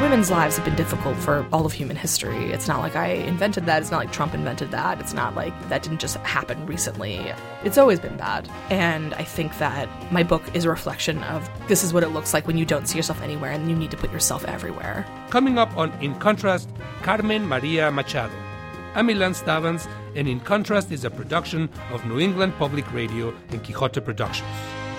women's lives have been difficult for all of human history. It's not like I invented that. It's not like Trump invented that. It's not like that didn't just happen recently. It's always been bad. And I think that my book is a reflection of this is what it looks like when you don't see yourself anywhere and you need to put yourself everywhere. Coming up on In Contrast, Carmen Maria Machado. I'm Ilan Stavans, and In Contrast is a production of New England Public Radio and Quixote Productions.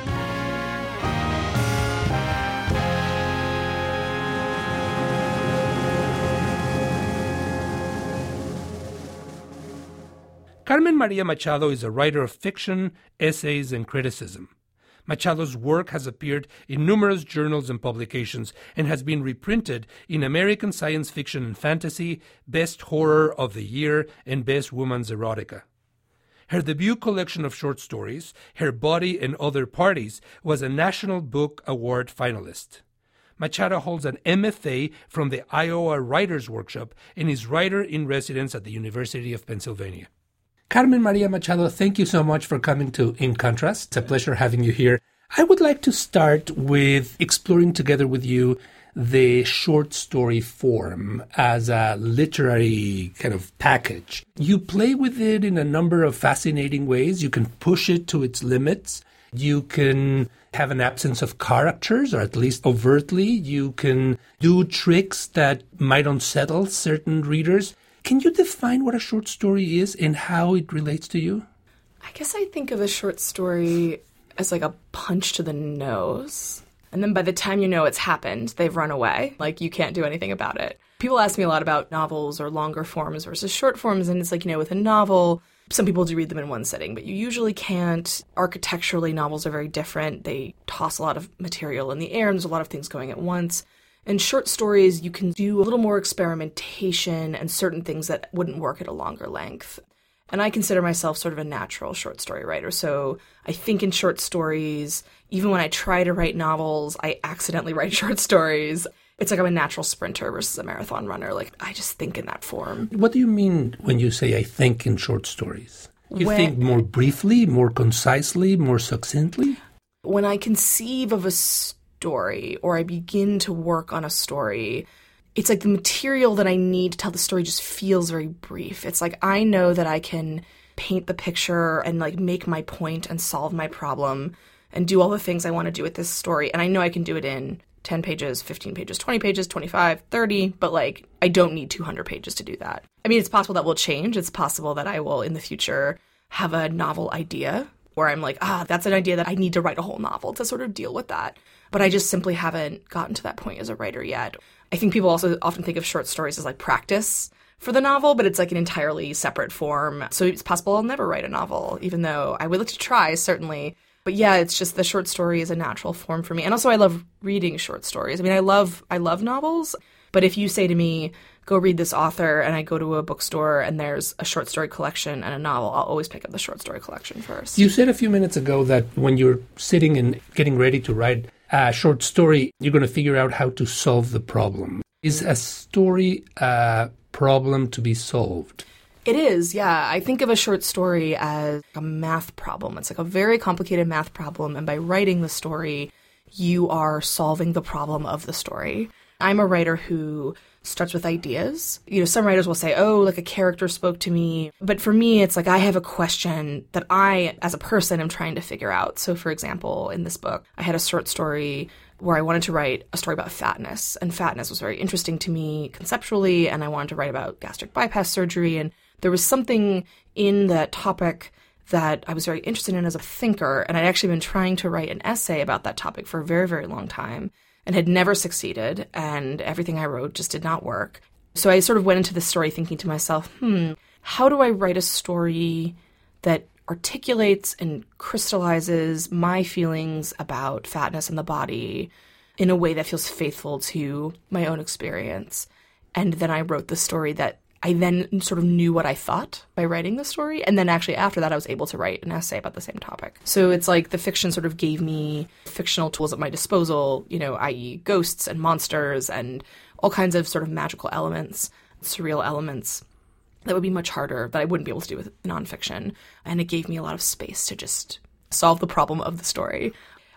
Carmen Maria Machado is a writer of fiction, essays, and criticism. Machado's work has appeared in numerous journals and publications and has been reprinted in American Science Fiction and Fantasy, Best Horror of the Year, and Best Woman's Erotica. Her debut collection of short stories, Her Body and Other Parties, was a National Book Award finalist. Machado holds an MFA from the Iowa Writers' Workshop and is writer-in-residence at the University of Pennsylvania. Carmen Maria Machado, thank you so much for coming to In Contrast. It's a pleasure having you here. I would like to start with exploring together with you the short story form as a literary kind of package. You play with it in a number of fascinating ways. You can push it to its limits. You can have an absence of characters, or at least overtly. You can do tricks that might unsettle certain readers. Can you define what a short story is and how it relates to you? I guess I think of a short story as like a punch to the nose. And then by the time you know it's happened, they've run away. Like, you can't do anything about it. People ask me a lot about novels or longer forms versus short forms. And it's like, with a novel, some people do read them in one sitting, but you usually can't. Architecturally, novels are very different. They toss a lot of material in the air, and there's a lot of things going at once. In short stories, you can do a little more experimentation and certain things that wouldn't work at a longer length. And I consider myself sort of a natural short story writer. So I think in short stories, even when I try to write novels, I accidentally write short stories. It's like I'm a natural sprinter versus a marathon runner. Like, I just think in that form. What do you mean when you say I think in short stories? You think more briefly, more concisely, more succinctly? When I conceive of a story or I begin to work on a story, it's like the material that I need to tell the story just feels very brief. It's like I know that I can paint the picture and like make my point and solve my problem and do all the things I want to do with this story. And I know I can do it in 10 pages, 15 pages, 20 pages, 25, 30, but like I don't need 200 pages to do that. I mean, it's possible that will change. It's possible that I will in the future have a novel idea where I'm like, that's an idea that I need to write a whole novel to sort of deal with that. But I just simply haven't gotten to that point as a writer yet. I think people also often think of short stories as like practice for the novel, but it's like an entirely separate form. So it's possible I'll never write a novel, even though I would like to try, certainly. But yeah, it's just the short story is a natural form for me. And also I love reading short stories. I mean, I love novels, but if you say to me, go read this author, and I go to a bookstore and there's a short story collection and a novel, I'll always pick up the short story collection first. You said a few minutes ago that when you're sitting and getting ready to write a short story, you're going to figure out how to solve the problem. Is a story a problem to be solved? It is, yeah. I think of a short story as a math problem. It's like a very complicated math problem, and by writing the story, you are solving the problem of the story. I'm a writer who starts with ideas. Some writers will say, like a character spoke to me. But for me, it's like I have a question that I, as a person, am trying to figure out. So, for example, in this book, I had a short story where I wanted to write a story about fatness. And fatness was very interesting to me conceptually, and I wanted to write about gastric bypass surgery. And there was something in that topic that I was very interested in as a thinker. And I'd actually been trying to write an essay about that topic for a very, very long time, and had never succeeded, and everything I wrote just did not work. So I sort of went into this story thinking to myself, how do I write a story that articulates and crystallizes my feelings about fatness in the body in a way that feels faithful to my own experience? And then I wrote the story that I then sort of knew what I thought by writing the story. And then actually after that, I was able to write an essay about the same topic. So it's like the fiction sort of gave me fictional tools at my disposal, i.e. ghosts and monsters and all kinds of sort of magical elements, surreal elements that would be much harder, that I wouldn't be able to do with nonfiction. And it gave me a lot of space to just solve the problem of the story.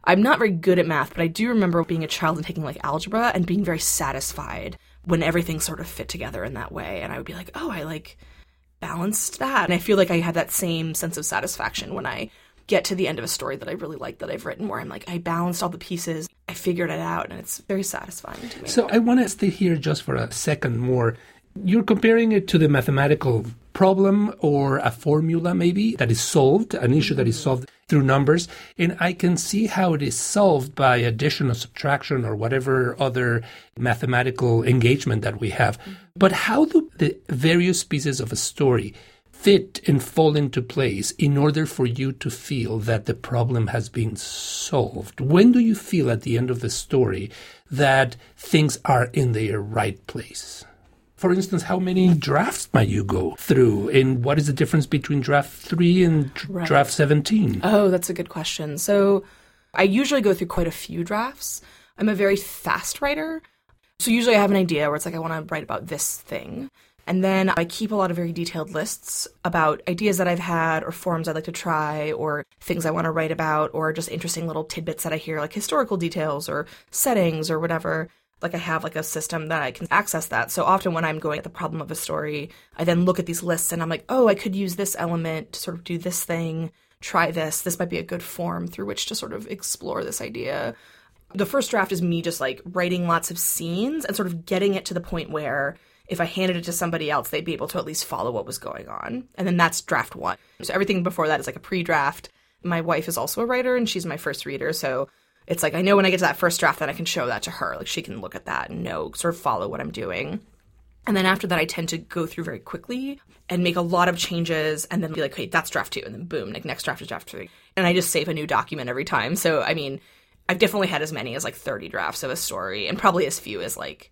I'm not very good at math, but I do remember being a child and taking like algebra and being very satisfied when everything sort of fit together in that way. And I would be like, oh, I like balanced that. And I feel like I had that same sense of satisfaction when I get to the end of a story that I really like that I've written, where I'm like, I balanced all the pieces, I figured it out, and it's very satisfying to me. So I want to stay here just for a second more. You're comparing it to the mathematical problem or a formula maybe that is solved, an issue that is solved through numbers. And I can see how it is solved by addition or subtraction or whatever other mathematical engagement that we have. But how do the various pieces of a story fit and fall into place in order for you to feel that the problem has been solved? When do you feel at the end of the story that things are in their right place? For instance, how many drafts might you go through? And what is the difference between draft 3 and draft 17? Oh, that's a good question. So I usually go through quite a few drafts. I'm a very fast writer. So usually I have an idea where it's like, I want to write about this thing. And then I keep a lot of very detailed lists about ideas that I've had or forms I'd like to try or things I want to write about or just interesting little tidbits that I hear, like historical details or settings or whatever. Like I have like a system that I can access that. So often when I'm going at the problem of a story, I then look at these lists and I'm like, oh, I could use this element to sort of do this thing, try this. This might be a good form through which to sort of explore this idea. The first draft is me just like writing lots of scenes and sort of getting it to the point where if I handed it to somebody else, they'd be able to at least follow what was going on. And then that's draft 1. So everything before that is like a pre-draft. My wife is also a writer and she's my first reader. So it's like I know when I get to that first draft that I can show that to her. Like she can look at that and know, sort of follow what I'm doing. And then after that, I tend to go through very quickly and make a lot of changes and then be like, okay, that's draft 2. And then boom, like next draft is draft 3. And I just save a new document every time. So, I mean, I've definitely had as many as like 30 drafts of a story and probably as few as like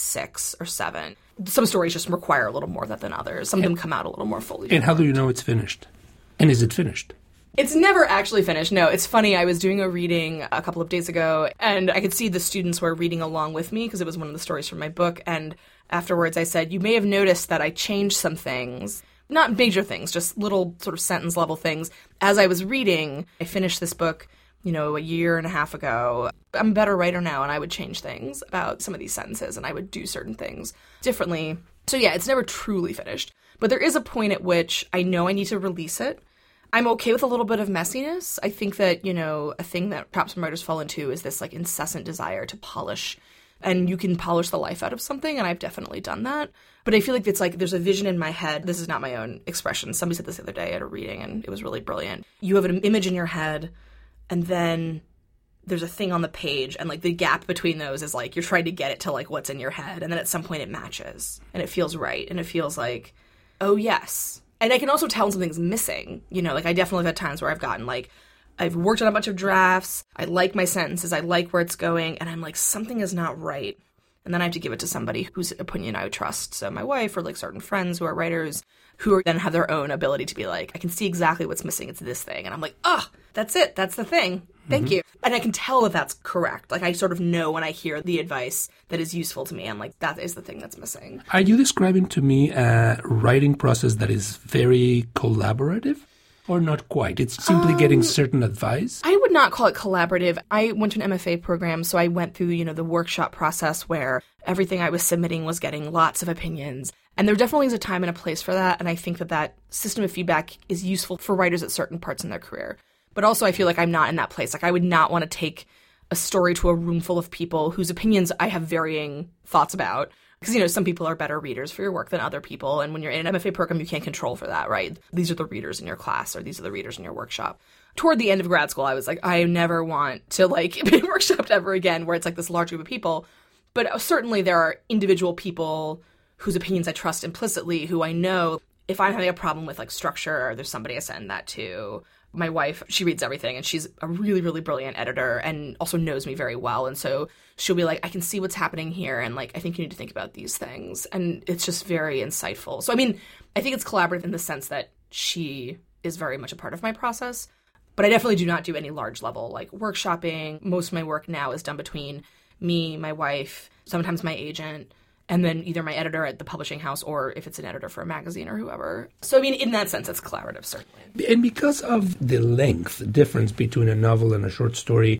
6 or 7. Some stories just require a little more than others. Some of them come out a little more fully. And how do you know it's finished? And is it finished? It's never actually finished. No, it's funny. I was doing a reading a couple of days ago, and I could see the students were reading along with me because it was one of the stories from my book. And afterwards I said, you may have noticed that I changed some things. Not major things, just little sort of sentence level things. As I was reading, I finished this book, a year and a half ago. I'm a better writer now, and I would change things about some of these sentences, and I would do certain things differently. So yeah, it's never truly finished. But there is a point at which I know I need to release it. I'm okay with a little bit of messiness. I think that, a thing that perhaps some writers fall into is this like incessant desire to polish. And you can polish the life out of something, and I've definitely done that. But I feel like it's like there's a vision in my head. This is not my own expression. Somebody said this the other day at a reading, and it was really brilliant. You have an image in your head, and then there's a thing on the page, and like the gap between those is like you're trying to get it to like what's in your head, and then at some point it matches, and it feels right, and it feels like, oh yes. And I can also tell when something's missing. Like I definitely have had times where I've gotten like, I've worked on a bunch of drafts, I like my sentences, I like where it's going, and I'm like, something is not right. And then I have to give it to somebody whose opinion I would trust. So my wife or like certain friends who are writers who then have their own ability to be like, I can see exactly what's missing. It's this thing. And I'm like, oh, that's it. That's the thing. Thank you. And I can tell that that's correct. Like I sort of know when I hear the advice that is useful to me. I'm like, that is the thing that's missing. Are you describing to me a writing process that is very collaborative? Or not quite? It's simply getting certain advice? I would not call it collaborative. I went to an MFA program, so I went through, the workshop process where everything I was submitting was getting lots of opinions. And there definitely is a time and a place for that, and I think that system of feedback is useful for writers at certain parts in their career. But also I feel like I'm not in that place. Like I would not want to take a story to a room full of people whose opinions I have varying thoughts about. Because, some people are better readers for your work than other people. And when you're in an MFA program, you can't control for that, right? These are the readers in your class or these are the readers in your workshop. Toward the end of grad school, I was like, I never want to be workshopped ever again where it's like this large group of people. But certainly there are individual people whose opinions I trust implicitly, who I know if I'm having a problem with like structure, there's somebody I send that to. My wife, she reads everything, and she's a really, really brilliant editor and also knows me very well. And so she'll be like, I can see what's happening here, and like, I think you need to think about these things. And it's just very insightful. So, I mean, I think it's collaborative in the sense that she is very much a part of my process. But I definitely do not do any large level like workshopping. Most of my work now is done between me, my wife, sometimes my agent, and then either my editor at the publishing house or if it's an editor for a magazine or whoever. So, I mean, in that sense, it's collaborative, certainly. And because of the length difference between a novel and a short story,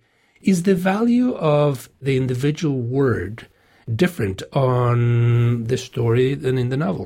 Is the value of the individual word different on the story than in the novel?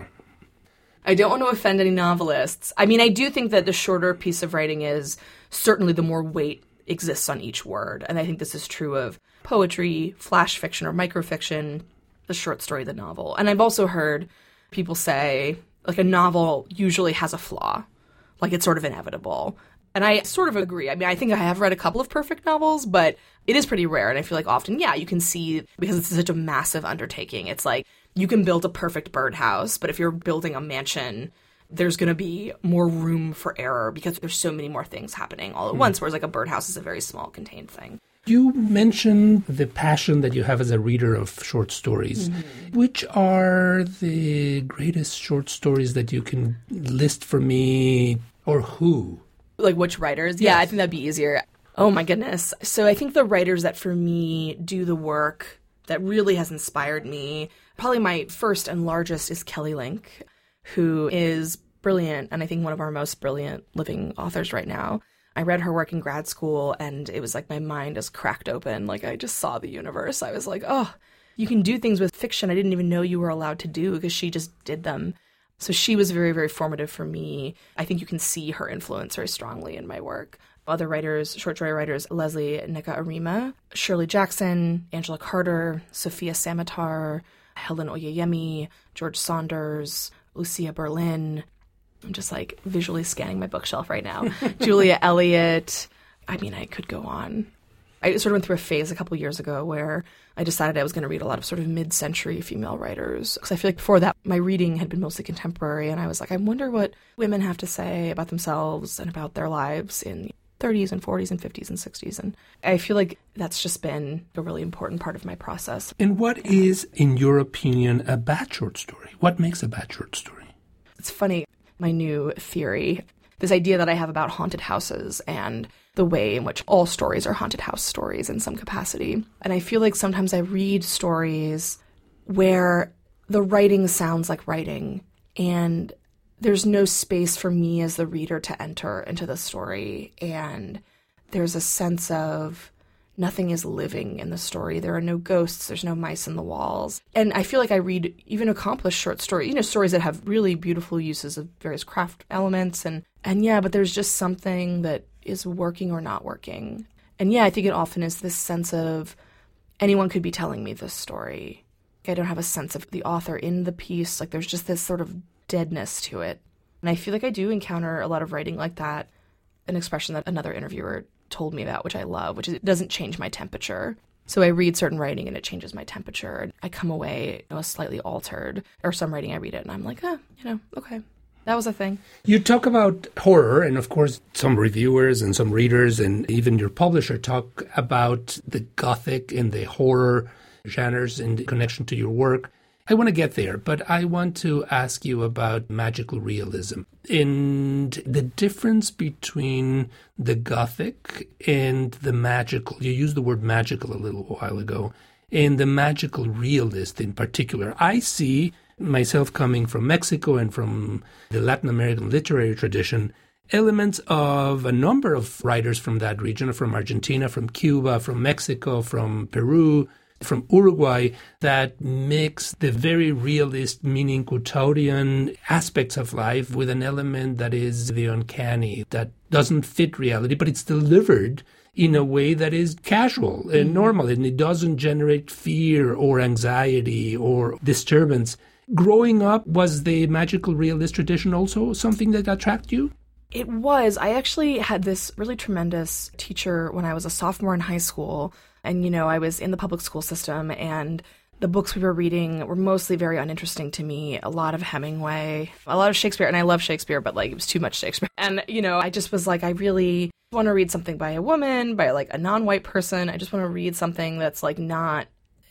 I don't want to offend any novelists. I mean, I do think that the shorter piece of writing is certainly the more weight exists on each word. And I think this is true of poetry, flash fiction or microfiction, the short story, the novel. And I've also heard people say, like, a novel usually has a flaw. Like, it's sort of inevitable. And I sort of agree. I mean, I think I have read a couple of perfect novels, but it is pretty rare. And I feel like often, yeah, you can see, because it's such a massive undertaking, it's like you can build a perfect birdhouse, but if you're building a mansion, there's going to be more room for error because there's so many more things happening all at once, whereas like a birdhouse is a very small, contained thing. You mentioned the passion that you have as a reader of short stories. Which are the greatest short stories that you can list for me, or who? Like which writers? Yes. Yeah, I think that'd be easier. Oh my goodness. So I think the writers that for me do the work that really has inspired me, probably my first and largest is Kelly Link, who is brilliant and I think one of our most brilliant living authors right now. I read her work in grad school and it was like my mind just cracked open. Like I just saw the universe. I was like, oh, you can do things with fiction I didn't even know you were allowed to do because she just did them. So she was very, very formative for me. I think you can see her influence very strongly in my work. Other writers, short story writers, Leslie Nika Arima, Shirley Jackson, Angela Carter, Sophia Samatar, Helen Oyeyemi, George Saunders, Lucia Berlin. I'm just like visually scanning my bookshelf right now. Julia Elliott. I mean, I could go on. I sort of went through a phase a couple years ago where I decided I was going to read a lot of sort of mid-century female writers. Because I feel like before that, my reading had been mostly contemporary. And I was like, I wonder what women have to say about themselves and about their lives in 30s and 40s and 50s and 60s. And I feel like that's just been a really important part of my process. And what is, in your opinion, a bad short story? What makes a bad short story? It's funny. My new theory, this idea that I have about haunted houses and the way in which all stories are haunted house stories in some capacity. And I feel like sometimes I read stories where the writing sounds like writing and there's no space for me as the reader to enter into the story. And there's a sense of nothing is living in the story. There are no ghosts. There's no mice in the walls. And I feel like I read even accomplished short stories, stories that have really beautiful uses of various craft elements. And yeah, but there's just something that is working or not working. And yeah, I think it often is this sense of anyone could be telling me this story. I don't have a sense of the author in the piece. Like there's just this sort of deadness to it. And I feel like I do encounter a lot of writing like that, an expression that another interviewer told me about, which I love, which is it doesn't change my temperature. So I read certain writing and it changes my temperature. I come away slightly altered. Or some writing I read it and I'm like, okay, that was a thing. You talk about horror, and of course some reviewers and some readers and even your publisher talk about the Gothic and the horror genres in connection to your work. I want to get there, but I want to ask you about magical realism and the difference between the Gothic and the magical. You used the word magical a little while ago, and the magical realist in particular. I see myself coming from Mexico and from the Latin American literary tradition, elements of a number of writers from that region, from Argentina, from Cuba, from Mexico, from Peru, from Uruguay, that mix the very realist, meaning Couturian aspects of life with an element that is the uncanny, that doesn't fit reality, but it's delivered in a way that is casual and normal, and it doesn't generate fear or anxiety or disturbance. Growing up, was the magical realist tradition also something that attracted you? It was. I actually had this really tremendous teacher when I was a sophomore in high school. And, I was in the public school system, and the books we were reading were mostly very uninteresting to me. A lot of Hemingway, a lot of Shakespeare, and I love Shakespeare, but, it was too much Shakespeare. And, I just was like, I really want to read something by a woman, by, a non-white person. I just want to read something that's, not,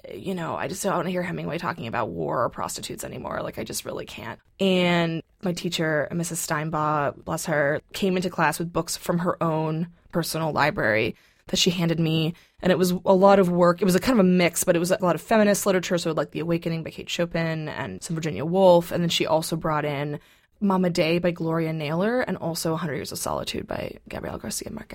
I just don't want to hear Hemingway talking about war or prostitutes anymore. I just really can't. And my teacher, Mrs. Steinbaugh, bless her, came into class with books from her own personal library that she handed me. And it was a lot of work. It was a kind of a mix, but it was a lot of feminist literature. So The Awakening by Kate Chopin and some Virginia Woolf. And then she also brought in Mama Day by Gloria Naylor and also 100 Years of Solitude by Gabriel Garcia Marquez.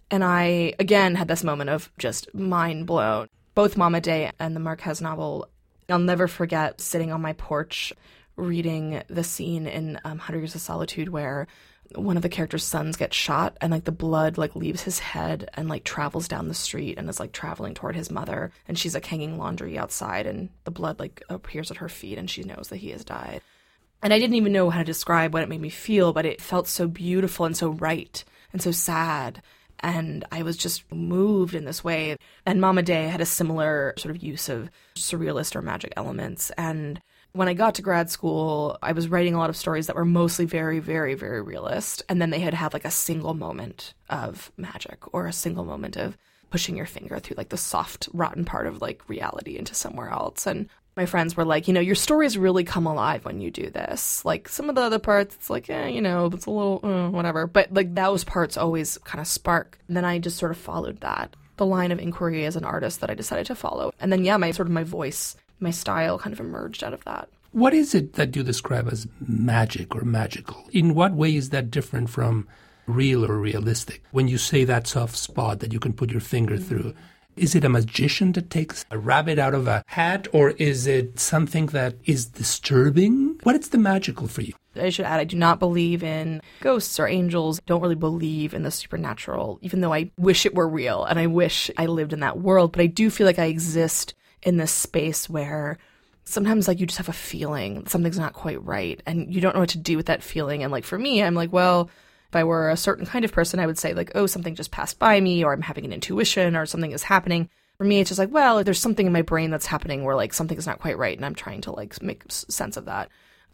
And I, again, had this moment of just mind blown. Both Mama Day and the Marquez novel, I'll never forget sitting on my porch reading the scene in 100 Years of Solitude where one of the character's sons gets shot and like the blood like leaves his head and like travels down the street and is like traveling toward his mother, and she's like hanging laundry outside and the blood like appears at her feet and she knows that he has died. And I didn't even know how to describe what it made me feel, but it felt so beautiful and so right and so sad. And I was just moved in this way. And Mama Day had a similar sort of use of surrealist or magic elements. And when I got to grad school, I was writing a lot of stories that were mostly very, very, very realist. And then they had like a single moment of magic or a single moment of pushing your finger through like the soft, rotten part of like reality into somewhere else. And my friends were like, your stories really come alive when you do this. Like some of the other parts, it's like, it's a little whatever. But like those parts always kind of spark. And then I just sort of followed that, the line of inquiry as an artist that I decided to follow. And then, my voice, my style kind of emerged out of that. What is it that you describe as magic or magical? In what way is that different from real or realistic? When you say that soft spot that you can put your finger through, is it a magician that takes a rabbit out of a hat, or is it something that is disturbing? What is the magical for you? I should add, I do not believe in ghosts or angels. Don't really believe in the supernatural, even though I wish it were real and I wish I lived in that world. But I do feel like I exist in this space where sometimes like you just have a feeling something's not quite right and you don't know what to do with that feeling. And like for me, I'm like, well, if I were a certain kind of person, I would say like, oh, something just passed by me, or I'm having an intuition, or something is happening. For me, it's just like, well, there's something in my brain that's happening where like something is not quite right and I'm trying to like make sense of that.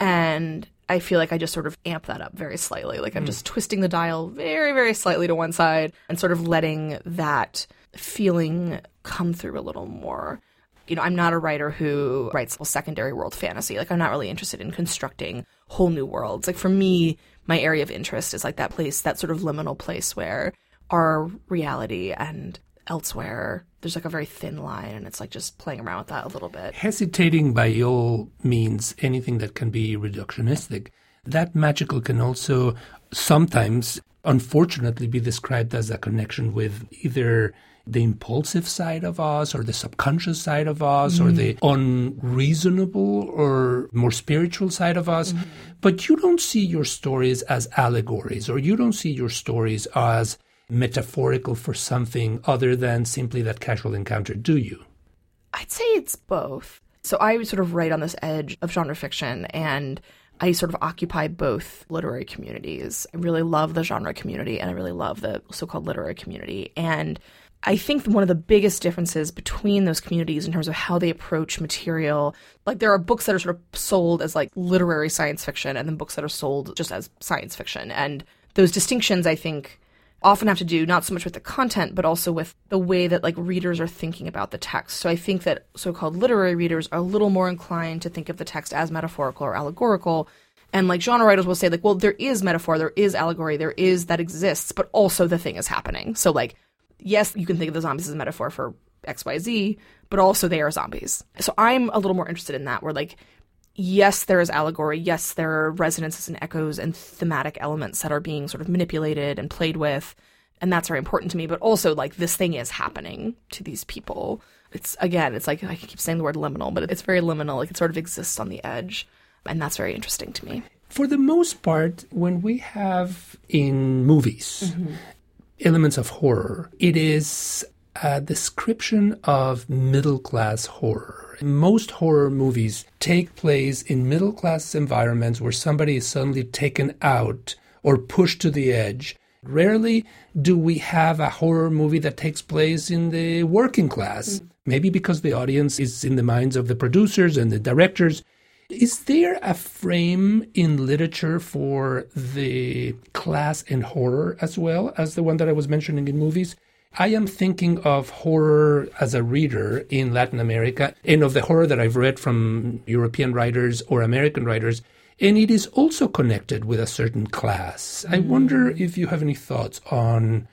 And I feel like I just sort of amp that up very slightly. Like I'm just twisting the dial very, very slightly to one side and sort of letting that feeling come through a little more. I'm not a writer who writes secondary world fantasy. Like I'm not really interested in constructing whole new worlds. Like for me, my area of interest is like that place, that sort of liminal place where our reality and elsewhere, there's like a very thin line, and it's like just playing around with that a little bit. Hesitating by all means anything that can be reductionistic. That magical can also sometimes, unfortunately, be described as a connection with either the impulsive side of us or the subconscious side of us or the unreasonable or more spiritual side of us. But you don't see your stories as allegories, or you don't see your stories as metaphorical for something other than simply that casual encounter, do you? I'd say it's both. So I sort of write on this edge of genre fiction, and I sort of occupy both literary communities. I really love the genre community, and I really love the so-called literary community. And I think one of the biggest differences between those communities in terms of how they approach material, like there are books that are sort of sold as like literary science fiction and then books that are sold just as science fiction. And those distinctions, I think, often have to do not so much with the content, but also with the way that like readers are thinking about the text. So I think that so-called literary readers are a little more inclined to think of the text as metaphorical or allegorical. And like genre writers will say like, well, there is metaphor, there is allegory, there is that exists, but also the thing is happening. So like, yes, you can think of the zombies as a metaphor for XYZ, but also they are zombies. So I'm a little more interested in that, where like, yes, there is allegory. Yes, there are resonances and echoes and thematic elements that are being sort of manipulated and played with. And that's very important to me. But also like this thing is happening to these people. It's like, I keep saying the word liminal, but it's very liminal. Like it sort of exists on the edge. And that's very interesting to me. For the most part, when we have in movies elements of horror, it is a description of middle-class horror. Most horror movies take place in middle-class environments where somebody is suddenly taken out or pushed to the edge. Rarely do we have a horror movie that takes place in the working class, maybe because the audience is in the minds of the producers and the directors. Is there a frame in literature for the class and horror as well as the one that I was mentioning in movies? I am thinking of horror as a reader in Latin America and of the horror that I've read from European writers or American writers, and it is also connected with a certain class. I wonder if you have any thoughts on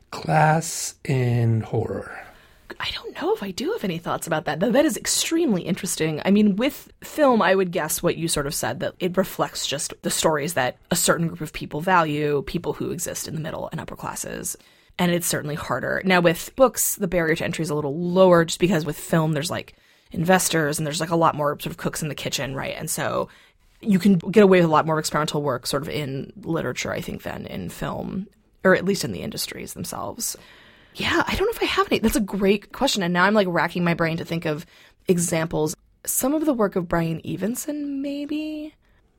class and horror. I don't know if I do have any thoughts about that. That is extremely interesting. I mean, with film, I would guess what you sort of said, that it reflects just the stories that a certain group of people value, people who exist in the middle and upper classes. And it's certainly harder. Now with books, the barrier to entry is a little lower just because with film, there's like investors and there's like a lot more sort of cooks in the kitchen, right? And so you can get away with a lot more experimental work sort of in literature, I think, than in film, or at least in the industries themselves. Yeah, I don't know if I have any. That's a great question. And now I'm like racking my brain to think of examples. Some of the work of Brian Evenson, maybe?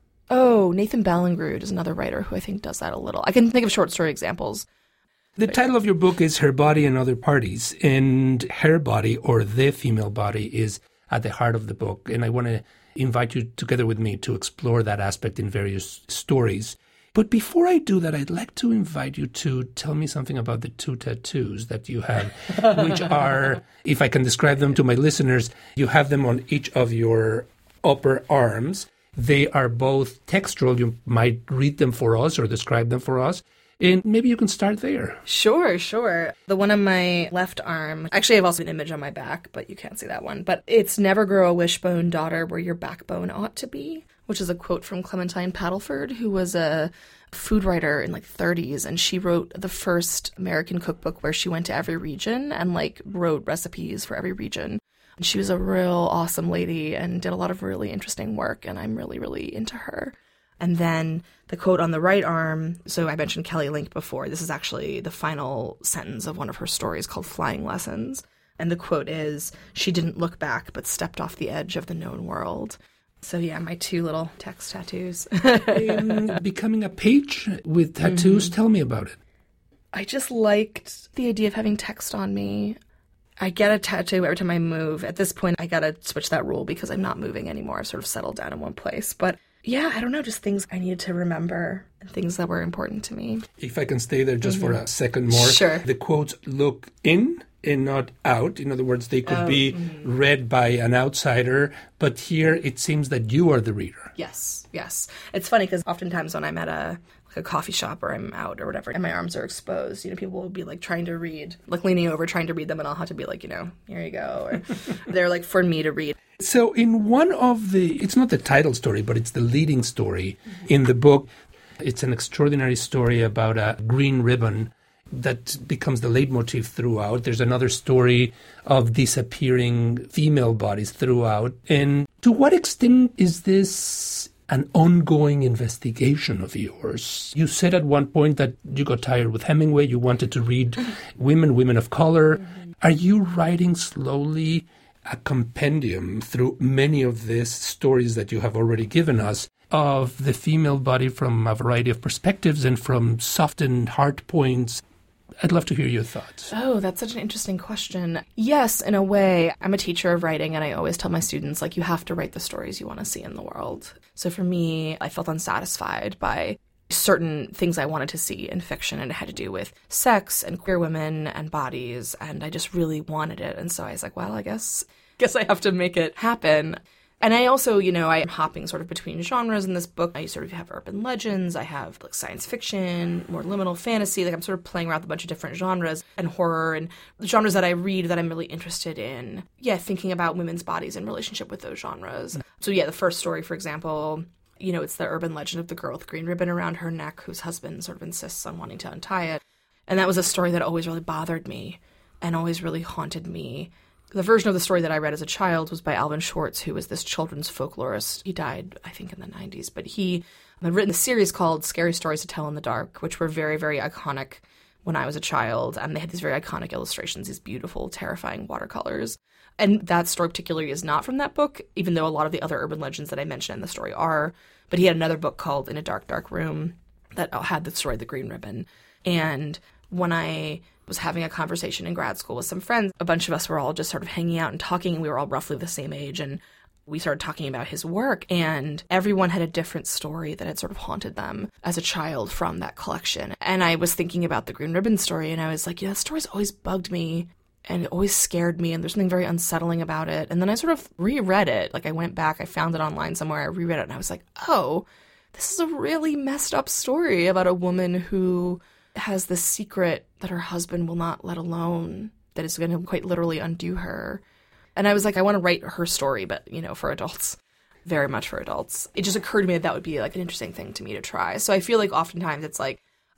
Oh, Nathan Ballingrud is another writer who I think does that a little. I can think of short story examples. The title of your book is Her Body and Other Parties, and her body, or the female body, is at the heart of the book. And I want to invite you together with me to explore that aspect in various stories. But before I do that, I'd like to invite you to tell me something about the two tattoos that you have, which are, if I can describe them to my listeners, you have them on each of your upper arms. They are both textual. You might read them for us or describe them for us. And maybe you can start there. Sure. The one on my left arm, actually I have also an image on my back, but you can't see that one. But it's "Never grow a wishbone, daughter, where your backbone ought to be," which is a quote from Clementine Paddleford, who was a food writer in like 30s. And she wrote the first American cookbook where she went to every region and like wrote recipes for every region. And she was a real awesome lady and did a lot of really interesting work. And I'm really, really into her. And then the quote on the right arm, so I mentioned Kelly Link before. This is actually the final sentence of one of her stories called Flying Lessons. And the quote is, "She didn't look back, but stepped off the edge of the known world." So yeah, my two little text tattoos. Becoming a page with tattoos, Tell me about it. I just liked the idea of having text on me. I get a tattoo every time I move. At this point, I gotta switch that rule because I'm not moving anymore. I've sort of settled down in one place. But yeah, I don't know, just things I needed to remember and things that were important to me. If I can stay there just for a second more. Sure. The quotes look in and not out. In other words, they could be read by an outsider, but here it seems that you are the reader. Yes. It's funny because oftentimes when I'm at a coffee shop or I'm out or whatever and my arms are exposed, people will be like trying to read, like leaning over trying to read them, and I'll have to be like, here you go. Or they're like for me to read. So in one of it's not the title story, but it's the leading story in the book. It's an extraordinary story about a green ribbon that becomes the leitmotif throughout. There's another story of disappearing female bodies throughout. And to what extent is this an ongoing investigation of yours? You said at one point that you got tired with Hemingway. You wanted to read women of color. Are you writing slowly a compendium through many of these stories that you have already given us of the female body from a variety of perspectives and from soft and hard points? I'd love to hear your thoughts. Oh, that's such an interesting question. Yes, in a way. I'm a teacher of writing, and I always tell my students, you have to write the stories you want to see in the world. So for me, I felt unsatisfied by certain things I wanted to see in fiction, and it had to do with sex and queer women and bodies, and I just really wanted it. And so I was like, well, I guess I have to make it happen. And I also, I'm hopping sort of between genres in this book. I sort of have urban legends, I have science fiction, more liminal fantasy. I'm sort of playing around with a bunch of different genres and horror and genres that I read that I'm really interested in. Yeah, thinking about women's bodies in relationship with those genres. So yeah, the first story, for example, it's the urban legend of the girl with the green ribbon around her neck whose husband sort of insists on wanting to untie it. And that was a story that always really bothered me and always really haunted me. The version of the story that I read as a child was by Alvin Schwartz, who was this children's folklorist. He died, I think, in the 90s. But he had written a series called Scary Stories to Tell in the Dark, which were very, very iconic when I was a child. And they had these very iconic illustrations, these beautiful, terrifying watercolors. And that story particularly is not from that book, even though a lot of the other urban legends that I mentioned in the story are. But he had another book called In a Dark, Dark Room that had the story of the green ribbon. And when I was having a conversation in grad school with some friends, a bunch of us were all just sort of hanging out and talking, and we were all roughly the same age, and we started talking about his work, and everyone had a different story that had sort of haunted them as a child from that collection. And I was thinking about the green ribbon story, and I was like, that story's always bugged me, and it always scared me, and there's something very unsettling about it. And then I sort of reread it. I went back, I found it online somewhere, I reread it, and I was like, oh, this is a really messed up story about a woman who has this secret that her husband will not let alone, that is going to quite literally undo her. And I was like, I want to write her story, but, for adults, very much for adults. It just occurred to me that would be an interesting thing to me to try. So I feel like oftentimes it's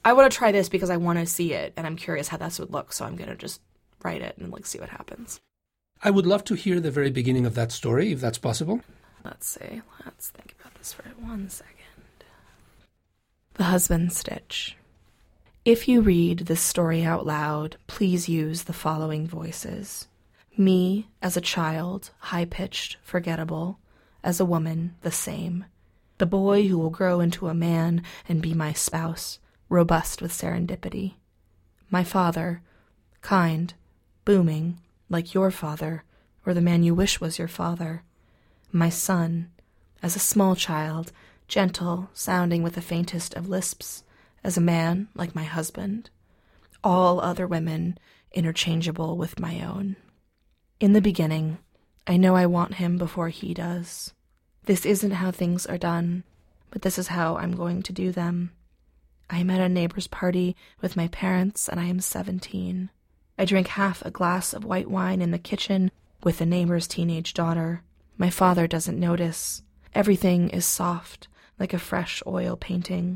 I want to try this because I want to see it, and I'm curious how that would look, so I'm going to just write it and see what happens. I would love to hear the very beginning of that story, if that's possible. Let's see. Let's think about this for 1 second. The Husband Stitch. If you read this story out loud, please use the following voices. Me, as a child, high-pitched, forgettable. As a woman, the same. The boy who will grow into a man and be my spouse, robust with serendipity. My father, kind, booming, like your father, or the man you wish was your father. My son, as a small child, gentle, sounding with the faintest of lisps, as a man like my husband. All other women interchangeable with my own. In the beginning, I know I want him before he does. This isn't how things are done, but this is how I'm going to do them. I am at a neighbor's party with my parents, and I am 17. I drink half a glass of white wine in the kitchen with the neighbor's teenage daughter. My father doesn't notice. Everything is soft, like a fresh oil painting.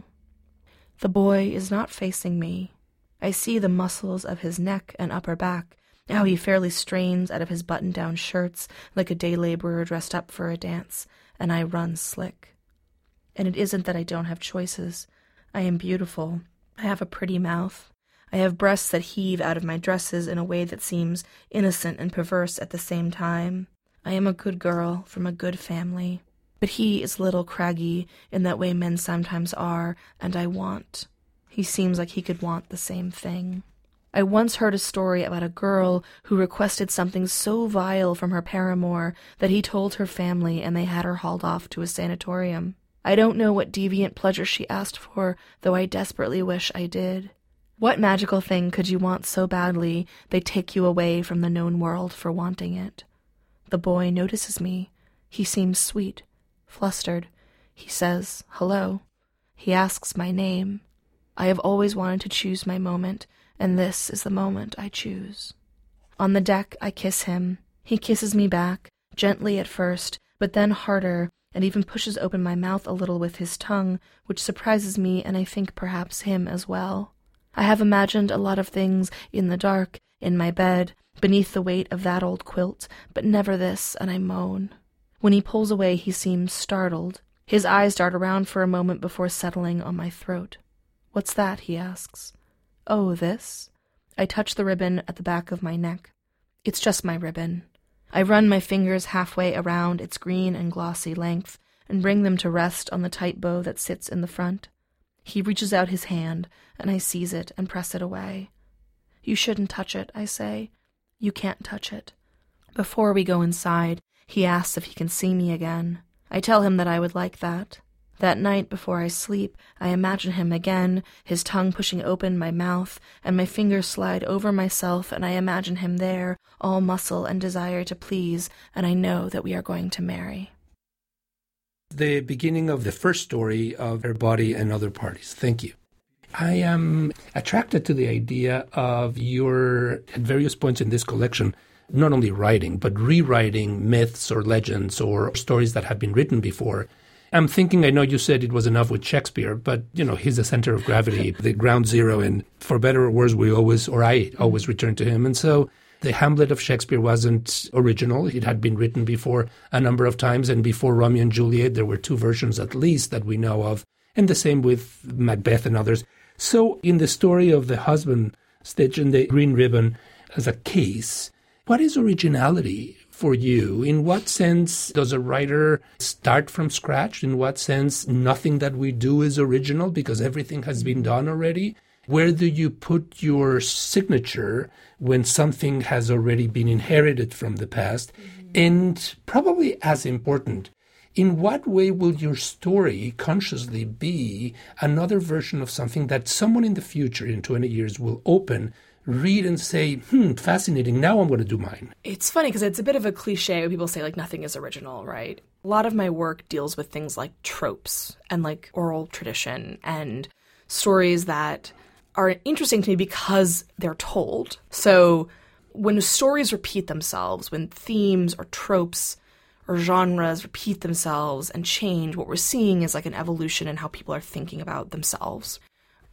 The boy is not facing me. I see the muscles of his neck and upper back, how he fairly strains out of his button-down shirts like a day laborer dressed up for a dance, and I run slick. And it isn't that I don't have choices. I am beautiful. I have a pretty mouth. I have breasts that heave out of my dresses in a way that seems innocent and perverse at the same time. I am a good girl from a good family. But he is little craggy in that way men sometimes are, and I want. He seems like he could want the same thing. I once heard a story about a girl who requested something so vile from her paramour that he told her family and they had her hauled off to a sanatorium. I don't know what deviant pleasure she asked for, though I desperately wish I did. What magical thing could you want so badly they take you away from the known world for wanting it? The boy notices me. He seems sweet, flustered. He says, hello. He asks my name. I have always wanted to choose my moment, and this is the moment I choose. On the deck, I kiss him. He kisses me back, gently at first, but then harder, and even pushes open my mouth a little with his tongue, which surprises me and I think perhaps him as well. I have imagined a lot of things in the dark, in my bed, beneath the weight of that old quilt, but never this, and I moan. When he pulls away, he seems startled. His eyes dart around for a moment before settling on my throat. What's that? He asks. Oh, this? I touch the ribbon at the back of my neck. It's just my ribbon. I run my fingers halfway around its green and glossy length and bring them to rest on the tight bow that sits in the front. He reaches out his hand, and I seize it and press it away. You shouldn't touch it, I say. You can't touch it. Before we go inside, he asks if he can see me again. I tell him that I would like that. That night before I sleep, I imagine him again, his tongue pushing open my mouth, and my fingers slide over myself, and I imagine him there, all muscle and desire to please, and I know that we are going to marry. The beginning of the first story of Her Body and Other Parties. Thank you. I am attracted to the idea of your, at various points in this collection, not only writing, but rewriting myths or legends or stories that have been written before. I'm thinking, I know you said it was enough with Shakespeare, but, he's the center of gravity, the ground zero, and for better or worse, I always return to him. And so the Hamlet of Shakespeare wasn't original. It had been written before a number of times, and before Romeo and Juliet, there were 2 versions at least that we know of, and the same with Macbeth and others. So in the story of the husband Stitch and the green ribbon as a case, what is originality for you? In what sense does a writer start from scratch? In what sense nothing that we do is original because everything has been done already? Where do you put your signature when something has already been inherited from the past? Mm-hmm. And probably as important, in what way will your story consciously be another version of something that someone in the future, in 20 years, will open, read and say, fascinating, now I'm going to do mine? It's funny because it's a bit of a cliche when people say, nothing is original, right? A lot of my work deals with things like tropes and, oral tradition and stories that are interesting to me because they're told. So when stories repeat themselves, when themes or tropes or genres repeat themselves and change, what we're seeing is an evolution in how people are thinking about themselves.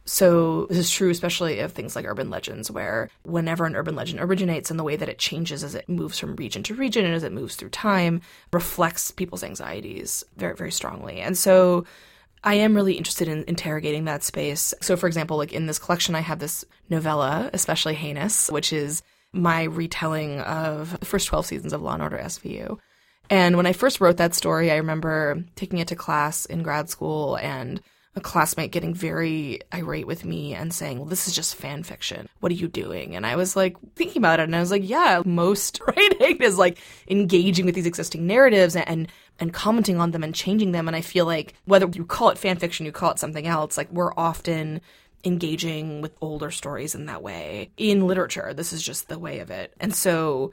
So this is true especially of things like urban legends, where whenever an urban legend originates, and the way that it changes as it moves from region to region and as it moves through time reflects people's anxieties very, very strongly. And so I am really interested in interrogating that space. So for example, like in this collection, I have this novella, Especially Heinous, which is my retelling of the first 12 seasons of Law & Order SVU. And when I first wrote that story, I remember taking it to class in grad school and a classmate getting very irate with me and saying, well, this is just fan fiction. What are you doing? And I was like thinking about it, and I was like, yeah, most writing is like engaging with these existing narratives and commenting on them and changing them. And I feel like whether you call it fan fiction, you call it something else, like we're often engaging with older stories in that way. In literature, this is just the way of it. And so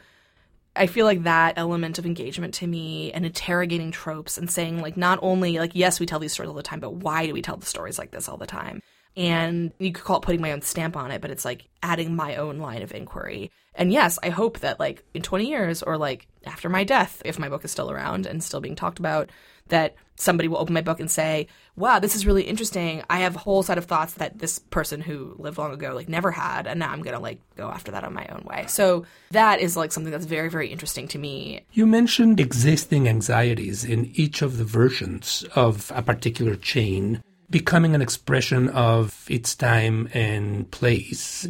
I feel like that element of engagement to me and interrogating tropes and saying like not only like, yes, we tell these stories all the time, but why do we tell the stories like this all the time? And you could call it putting my own stamp on it, but it's like adding my own line of inquiry. And yes, I hope that like in 20 years or like after my death, if my book is still around and still being talked about, that somebody will open my book and say, wow, this is really interesting. I have a whole set of thoughts that this person who lived long ago like never had, and now I'm going to like go after that on my own way. So that is like something that's very, very interesting to me. You mentioned existing anxieties in each of the versions of a particular chain becoming an expression of its time and place.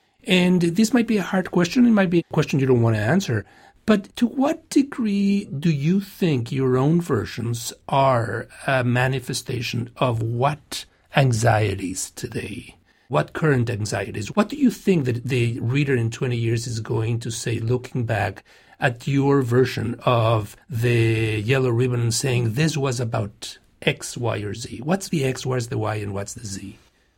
And this might be a hard question. It might be a question you don't want to answer. But to what degree do you think your own versions are a manifestation of what anxieties today? What current anxieties? What do you think that the reader in 20 years is going to say, looking back at your version of the Yellow Ribbon and saying this was about X, Y, or Z? What's the X, what's the Y, and what's the Z?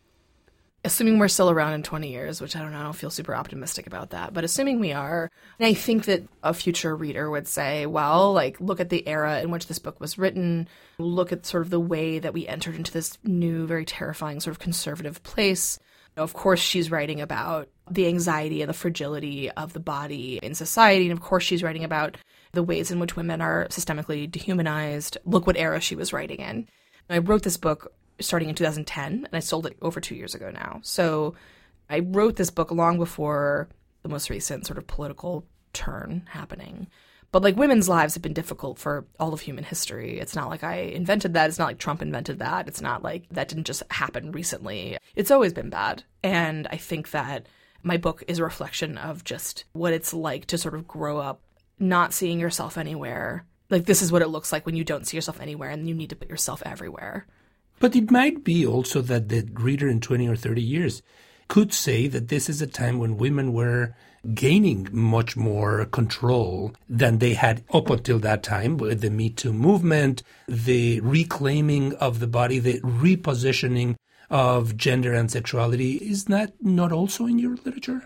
Assuming we're still around in 20 years, which I don't know, I don't feel super optimistic about that, but assuming we are, and I think that a future reader would say, well, like, look at the era in which this book was written, look at sort of the way that we entered into this new, very terrifying sort of conservative place. Of course, she's writing about the anxiety and the fragility of the body in society, and of course, she's writing about the ways in which women are systemically dehumanized. Look what era she was writing in. I wrote this book starting in 2010, and I sold it over 2 years ago now. So I wrote this book long before the most recent sort of political turn happening. But like women's lives have been difficult for all of human history. It's not like I invented that. It's not like Trump invented that. It's not like that didn't just happen recently. It's always been bad. And I think that my book is a reflection of just what it's like to sort of grow up not seeing yourself anywhere. Like this is what it looks like when you don't see yourself anywhere and you need to put yourself everywhere. But it might be also that the reader in 20 or 30 years could say that this is a time when women were gaining much more control than they had up until that time, with the Me Too movement, the reclaiming of the body, the repositioning of gender and sexuality. Is that not also in your literature?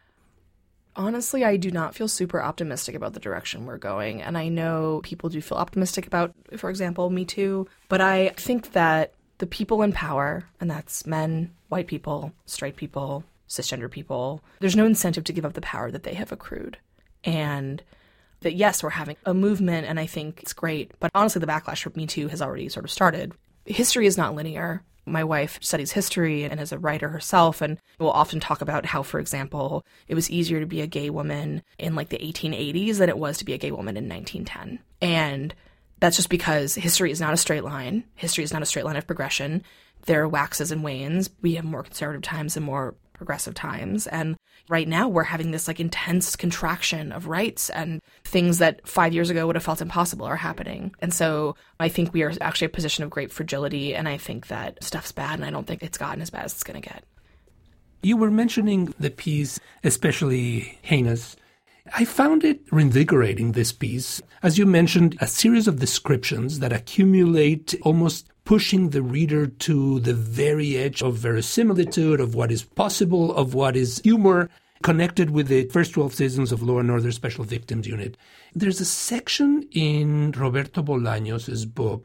Honestly, I do not feel super optimistic about the direction we're going. And I know people do feel optimistic about, for example, Me Too. But I think that the people in power, and that's men, white people, straight people, cisgender people, there's no incentive to give up the power that they have accrued. And that, yes, we're having a movement, and I think it's great. But honestly, the backlash for Me Too has already sort of started. History is not linear. My wife studies history and is a writer herself, and will often talk about how, for example, it was easier to be a gay woman in like the 1880s than it was to be a gay woman in 1910. And that's just because history is not a straight line. History is not a straight line of progression. There are waxes and wanes. We have more conservative times and more progressive times. And right now we're having this like intense contraction of rights, and things that 5 years ago would have felt impossible are happening. And so I think we are actually in a position of great fragility, and I think that stuff's bad, and I don't think it's gotten as bad as it's going to get. You were mentioning the piece, Especially Heinous. I found it reinvigorating, this piece. As you mentioned, a series of descriptions that accumulate, almost pushing the reader to the very edge of verisimilitude, of what is possible, of what is humor, connected with the first 12 seasons of Law & Order Special Victims Unit. There's a section in Roberto Bolaños' book,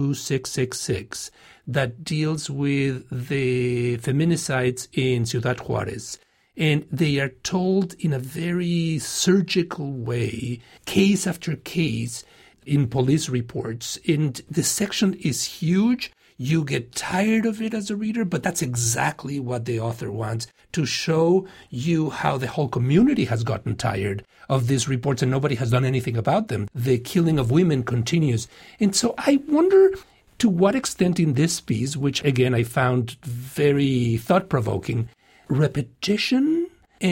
2666, that deals with the feminicides in Ciudad Juarez. And they are told in a very surgical way, case after case, in police reports. And the section is huge. you get tired of it as a reader, but that's exactly what the author wants, to show you how the whole community has gotten tired of these reports and nobody has done anything about them. The killing of women continues. And so I wonder to what extent in this piece, which again I found very thought-provoking, repetition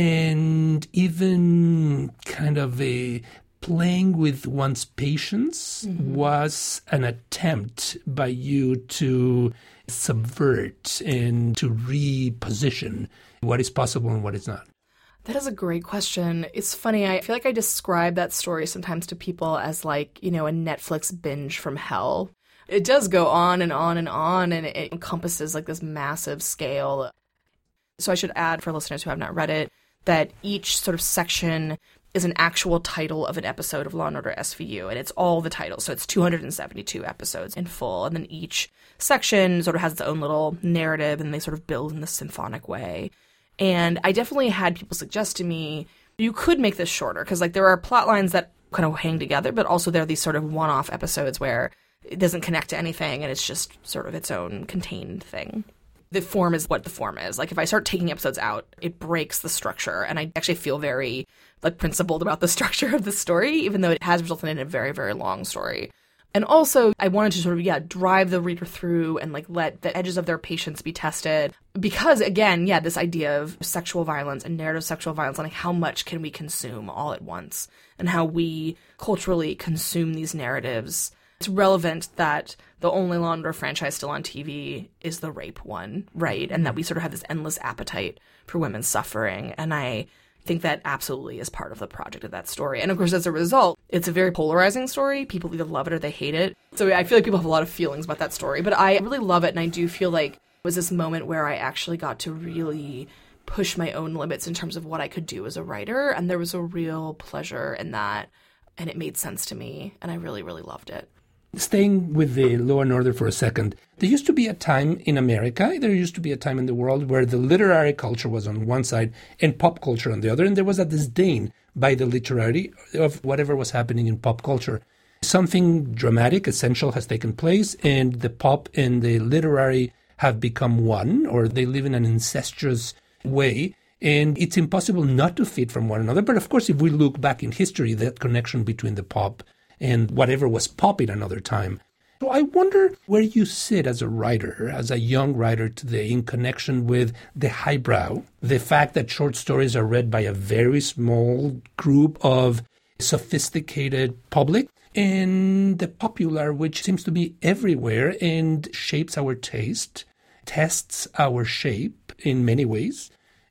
and even kind of a playing with one's patience was an attempt by you to subvert and to reposition what is possible and what is not. That is a great question. It's funny. I feel like I describe that story sometimes to people as like, a Netflix binge from hell. It does go on and on and on, and it encompasses like this massive scale. So I should add for listeners who have not read it that each sort of section is an actual title of an episode of Law & Order SVU, and it's all the titles. So it's 272 episodes in full, and then each section sort of has its own little narrative, and they sort of build in this symphonic way. And I definitely had people suggest to me, you could make this shorter, because like there are plot lines that kind of hang together, but also there are these sort of one-off episodes where it doesn't connect to anything, and it's just sort of its own contained thing. The form is what the form is. Like if I start taking episodes out, it breaks the structure, and I actually feel very like principled about the structure of the story, even though it has resulted in a very, very long story. And also, I wanted to sort of, drive the reader through and like let the edges of their patience be tested. Because again, this idea of sexual violence and narrative sexual violence, and like how much can we consume all at once, and how we culturally consume these narratives. It's relevant that the only Law & Order franchise still on TV is the rape one, right? And that we sort of have this endless appetite for women's suffering. And I think that absolutely is part of the project of that story. And of course, as a result, it's a very polarizing story. People either love it or they hate it. So I feel like people have a lot of feelings about that story. But I really love it, and I do feel like it was this moment where I actually got to really push my own limits in terms of what I could do as a writer. And there was a real pleasure in that. And it made sense to me. And I really, really loved it. Staying with the Law & Order for a second, there used to be a time in America, there used to be a time in the world where the literary culture was on one side and pop culture on the other, and there was a disdain by the literary of whatever was happening in pop culture. Something dramatic, essential has taken place, and the pop and the literary have become one, or they live in an incestuous way, and it's impossible not to feed from one another. But of course, if we look back in history, that connection between the pop and whatever was pop in another time. So I wonder where you sit as a writer, as a young writer today, in connection with the highbrow, the fact that short stories are read by a very small group of sophisticated public, and the popular, which seems to be everywhere and shapes our taste, tests our shape in many ways,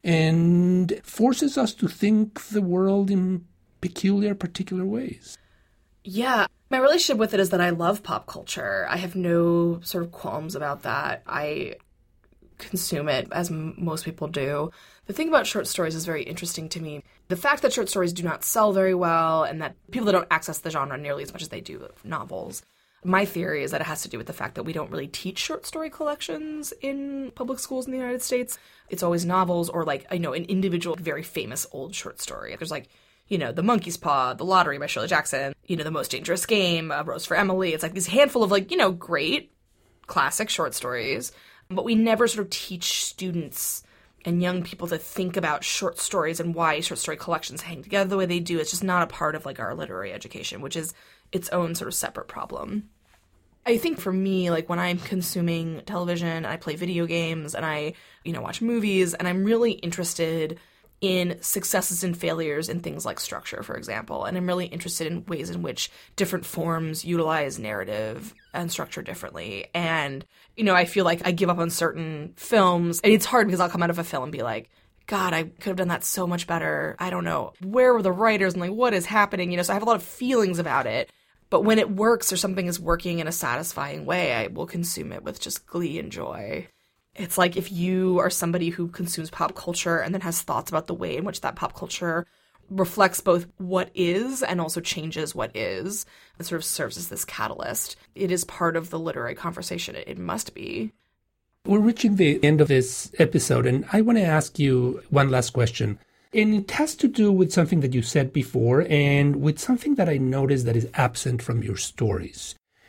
and forces us to think the world in peculiar, particular ways. Yeah, my relationship with it is that I love pop culture. I have no sort of qualms about that. I consume it as most people do. The thing about short stories is very interesting to me. The fact that short stories do not sell very well, and that people don't access the genre nearly as much as they do novels. My theory is that it has to do with the fact that we don't really teach short story collections in public schools in the United States. It's always novels or like, an individual, very famous old short story. There's like, The Monkey's Paw, The Lottery by Shirley Jackson, The Most Dangerous Game, Rose for Emily. It's like this handful of great classic short stories. But we never sort of teach students and young people to think about short stories and why short story collections hang together the way they do. It's just not a part of our literary education, which is its own sort of separate problem. I think for me, when I'm consuming television, I play video games and I, watch movies, and I'm really interested in successes and failures in things like structure, for example. And I'm really interested in ways in which different forms utilize narrative and structure differently. And, I feel like I give up on certain films. And it's hard because I'll come out of a film and be like, God, I could have done that so much better. I don't know. Where were the writers and what is happening? So I have a lot of feelings about it. But when it works or something is working in a satisfying way, I will consume it with just glee and joy. It's like if you are somebody who consumes pop culture and then has thoughts about the way in which that pop culture reflects both what is and also changes what is, it sort of serves as this catalyst. It is part of the literary conversation. It must be. We're reaching the end of this episode, and I want to ask you one last question. And it has to do with something that you said before and with something that I noticed that is absent from your stories,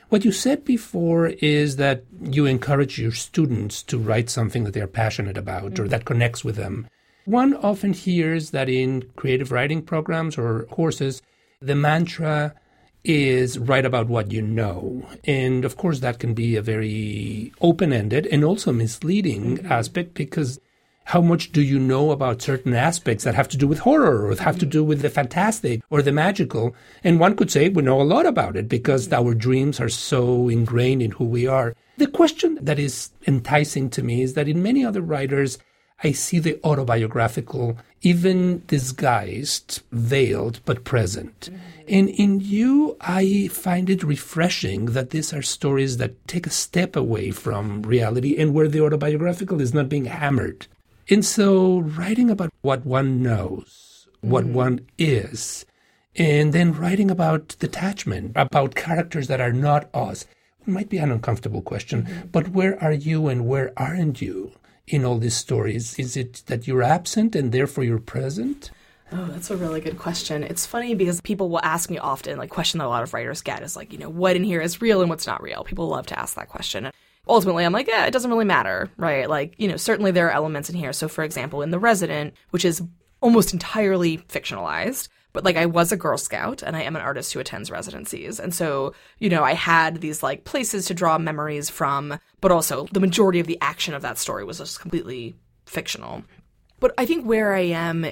What you said before is that you encourage your students to write something that they're passionate about or that connects with them. One often hears that in creative writing programs or courses, the mantra is write about what you know. And of course, that can be a very open-ended and also misleading aspect, because how much do you know about certain aspects that have to do with horror or have to do with the fantastic or the magical? And one could say we know a lot about it because our dreams are so ingrained in who we are. The question that is enticing to me is that in many other writers, I see the autobiographical, even disguised, veiled, but present. And in you, I find it refreshing that these are stories that take a step away from reality and where the autobiographical is not being hammered. And so writing about what one knows, what one is, and then writing about detachment, about characters that are not us, might be an uncomfortable question, but where are you and where aren't you in all these stories? Is it that you're absent and therefore you're present? Oh, that's a really good question. It's funny because people will ask me often, like, question that a lot of writers get is like, what in here is real and what's not real? People love to ask that question. Ultimately, I'm like, it doesn't really matter, right? Like, certainly there are elements in here. So, for example, in The Resident, which is almost entirely fictionalized, but like I was a Girl Scout and I am an artist who attends residencies. And so, I had these like places to draw memories from, but also the majority of the action of that story was just completely fictional. But I think where I am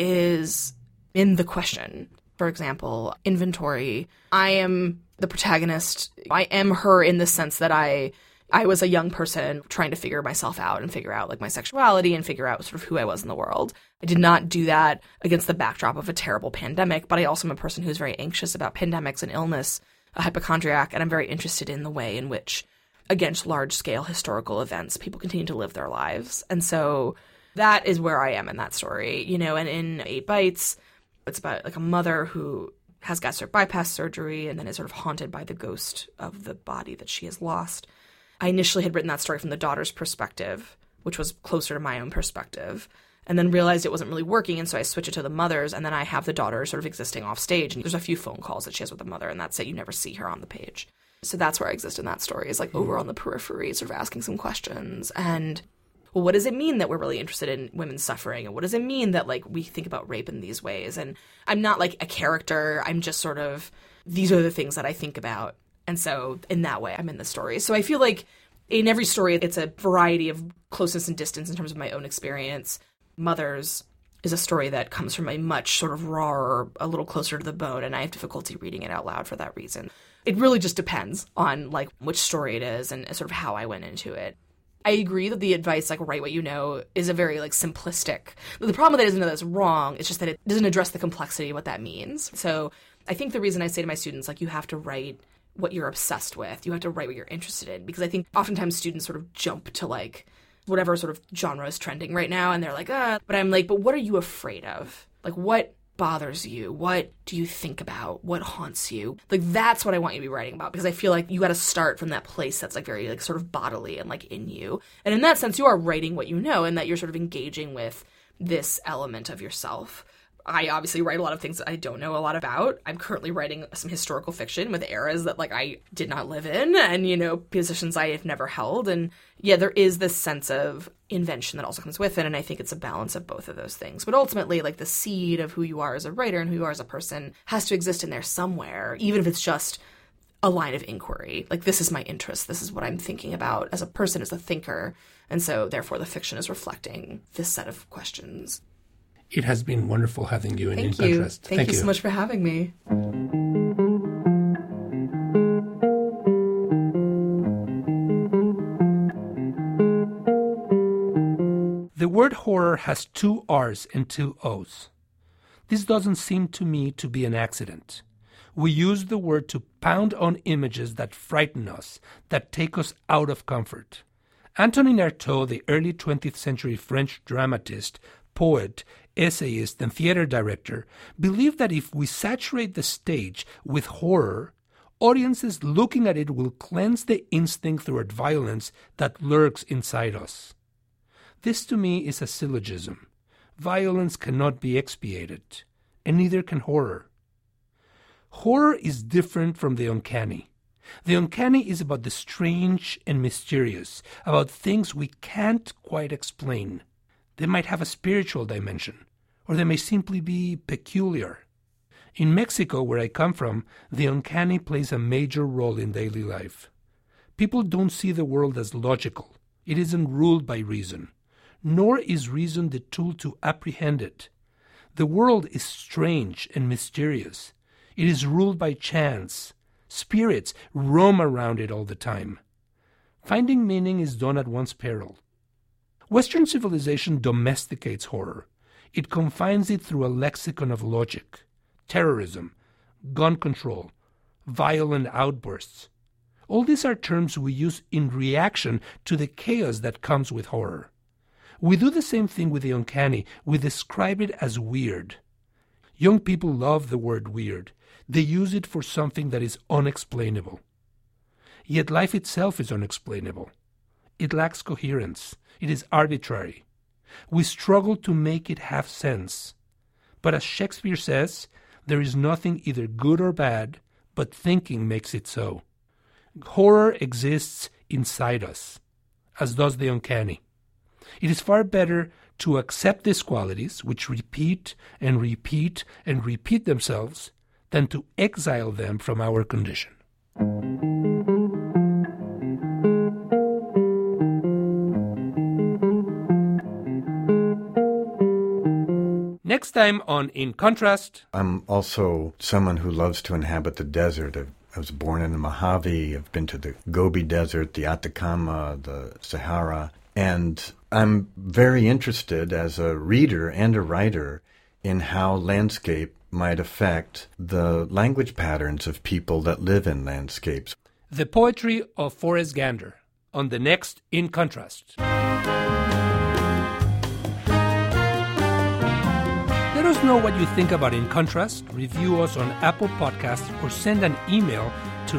is in the question. For example, Inventory, I am the protagonist. I am her in the sense that I was a young person trying to figure myself out and figure out like my sexuality and figure out sort of who I was in the world. I did not do that against the backdrop of a terrible pandemic, but I also am a person who's very anxious about pandemics and illness, a hypochondriac, and I'm very interested in the way in which, against large-scale historical events, people continue to live their lives. And so that is where I am in that story, and in 8 Bites, it's about like a mother who has gastric bypass surgery and then is sort of haunted by the ghost of the body that she has lost. I initially had written that story from the daughter's perspective, which was closer to my own perspective, and then realized it wasn't really working, and so I switched it to the mother's, and then I have the daughter sort of existing off stage, and there's a few phone calls that she has with the mother, and that's it. You never see her on the page. So that's where I exist in that story, is like over on the periphery, sort of asking some questions, and well, what does it mean that we're really interested in women's suffering, and what does it mean that like we think about rape in these ways? And I'm not like a character, I'm just sort of, these are the things that I think about. And so in that way, I'm in the story. So I feel like in every story, it's a variety of closeness and distance in terms of my own experience. Mother's is a story that comes from a much sort of rawer, a little closer to the bone, and I have difficulty reading it out loud for that reason. It really just depends on like which story it is and sort of how I went into it. I agree that the advice, like write what you know, is a very like simplistic. The problem with it isn't that it's wrong, it's just that it doesn't address the complexity of what that means. So I think the reason I say to my students, like, you have to write what you're obsessed with. You have to write what you're interested in, because I think oftentimes students sort of jump to like whatever sort of genre is trending right now, and they're like, but I'm like, but what are you afraid of? Like, what bothers you? What do you think about? What haunts you? Like, that's what I want you to be writing about, because I feel like you got to start from that place that's like very like sort of bodily and like in you. And in that sense, you are writing what you know, and that you're sort of engaging with this element of yourself. I obviously write a lot of things that I don't know a lot about. I'm currently writing some historical fiction with eras that like I did not live in, and positions I have never held. And yeah, there is this sense of invention that also comes with it, and I think it's a balance of both of those things. But ultimately, like, the seed of who you are as a writer and who you are as a person has to exist in there somewhere, even if it's just a line of inquiry. Like, this is my interest. This is what I'm thinking about as a person, as a thinker. And so therefore the fiction is reflecting this set of questions. It has been wonderful having you in Thank In you. Contrast. Thank you so much for having me. The word horror has 2 R's and 2 O's. This doesn't seem to me to be an accident. We use the word to pound on images that frighten us, that take us out of comfort. Antonin Artaud, the early 20th century French dramatist, poet, essayist, and theater director, believed that if we saturate the stage with horror, audiences looking at it will cleanse the instinct toward violence that lurks inside us. This to me is a syllogism. Violence cannot be expiated, and neither can horror. Horror is different from the uncanny. The uncanny is about the strange and mysterious, about things we can't quite explain. They might have a spiritual dimension, or they may simply be peculiar. In Mexico, where I come from, the uncanny plays a major role in daily life. People don't see the world as logical. It isn't ruled by reason, nor is reason the tool to apprehend it. The world is strange and mysterious. It is ruled by chance. Spirits roam around it all the time. Finding meaning is done at one's peril. Western civilization domesticates horror. It confines it through a lexicon of logic, terrorism, gun control, violent outbursts. All these are terms we use in reaction to the chaos that comes with horror. We do the same thing with the uncanny. We describe it as weird. Young people love the word weird. They use it for something that is unexplainable. Yet life itself is unexplainable. It lacks coherence. It is arbitrary. We struggle to make it have sense. But as Shakespeare says, there is nothing either good or bad, but thinking makes it so. Horror exists inside us, as does the uncanny. It is far better to accept these qualities, which repeat and repeat and repeat themselves, than to exile them from our condition. Next time on In Contrast. I'm also someone who loves to inhabit the desert. I was born in the Mojave. I've been to the Gobi Desert, the Atacama, the Sahara. And I'm very interested as a reader and a writer in how landscape might affect the language patterns of people that live in landscapes. The poetry of Forrest Gander on the next In Contrast. Let us know what you think about In Contrast. Review us on Apple Podcasts or send an email to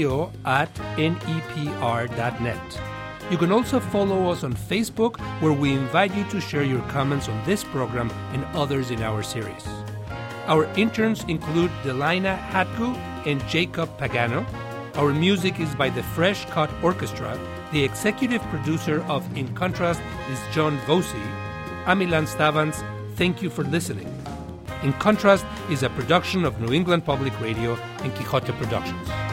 radio@nepr.net. You can also follow us on Facebook, where we invite you to share your comments on this program and others in our series. Our interns include Delina Hatku and Jacob Pagano. Our music is by the Fresh Cut Orchestra. The executive producer of In Contrast is John Voci. I'm Ilan Stavans. Thank you for listening. In Contrast is a production of New England Public Radio and Quixote Productions.